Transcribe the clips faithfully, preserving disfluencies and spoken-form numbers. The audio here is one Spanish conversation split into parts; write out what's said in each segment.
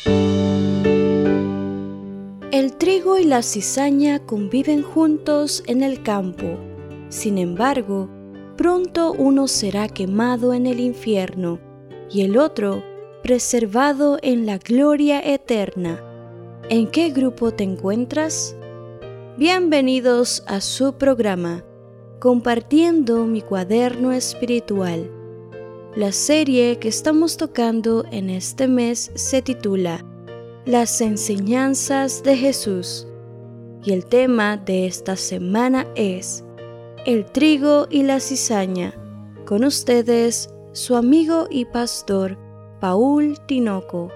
El trigo y la cizaña conviven juntos en el campo. Sin embargo, pronto uno será quemado en el infierno y el otro preservado en la gloria eterna. ¿En qué grupo te encuentras? Bienvenidos a su programa, Compartiendo mi cuaderno espiritual. La serie que estamos tocando en este mes se titula Las enseñanzas de Jesús, y el tema de esta semana es el trigo y la cizaña. Con ustedes, su amigo y pastor, Paul Tinoco.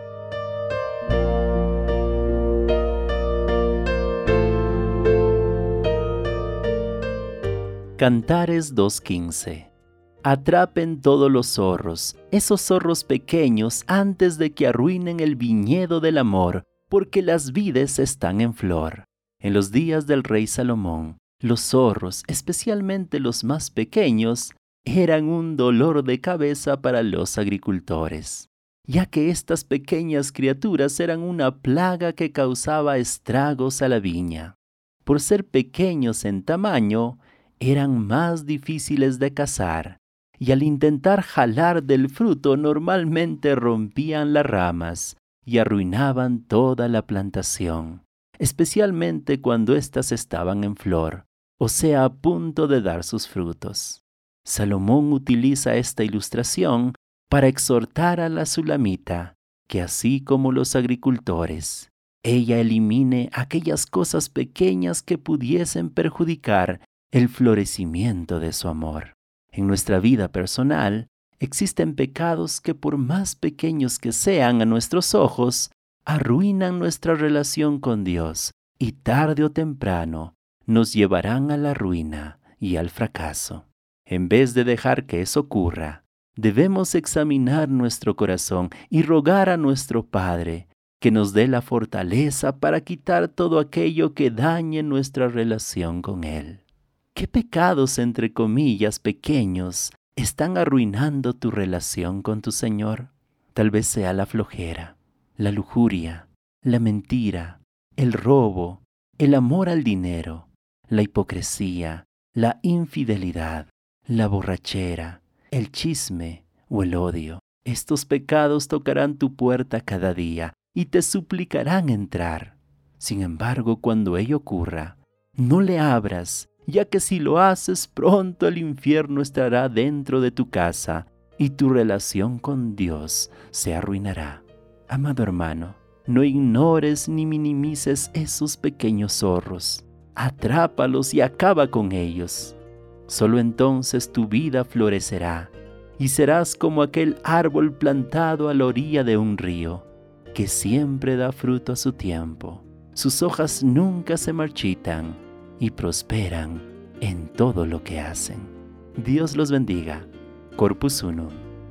Cantares dos quince. Atrapen todos los zorros, esos zorros pequeños, antes de que arruinen el viñedo del amor, porque las vides están en flor. En los días del rey Salomón, los zorros, especialmente los más pequeños, eran un dolor de cabeza para los agricultores, ya que estas pequeñas criaturas eran una plaga que causaba estragos a la viña. Por ser pequeños en tamaño, eran más difíciles de cazar, y al intentar jalar del fruto normalmente rompían las ramas y arruinaban toda la plantación, especialmente cuando éstas estaban en flor, o sea, a punto de dar sus frutos. Salomón utiliza esta ilustración para exhortar a la Sulamita que así como los agricultores, ella elimine aquellas cosas pequeñas que pudiesen perjudicar el florecimiento de su amor. En nuestra vida personal, existen pecados que por más pequeños que sean a nuestros ojos, arruinan nuestra relación con Dios y tarde o temprano nos llevarán a la ruina y al fracaso. En vez de dejar que eso ocurra, debemos examinar nuestro corazón y rogar a nuestro Padre que nos dé la fortaleza para quitar todo aquello que dañe nuestra relación con Él. ¿Qué pecados, entre comillas, pequeños, están arruinando tu relación con tu Señor? Tal vez sea la flojera, la lujuria, la mentira, el robo, el amor al dinero, la hipocresía, la infidelidad, la borrachera, el chisme o el odio. Estos pecados tocarán tu puerta cada día y te suplicarán entrar. Sin embargo, cuando ello ocurra, no le abras, ya que si lo haces pronto el infierno estará dentro de tu casa y tu relación con Dios se arruinará. Amado hermano, no ignores ni minimices esos pequeños zorros. Atrápalos y acaba con ellos. Solo entonces tu vida florecerá y serás como aquel árbol plantado a la orilla de un río, que siempre da fruto a su tiempo. Sus hojas nunca se marchitan y prosperan en todo lo que hacen. Dios los bendiga. Corpus Unum.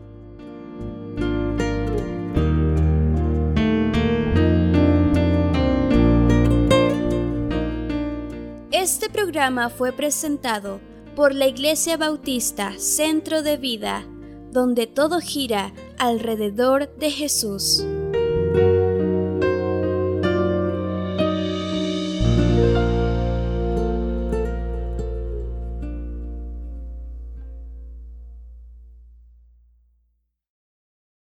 Este programa fue presentado por la Iglesia Bautista Centro de Vida, donde todo gira alrededor de Jesús.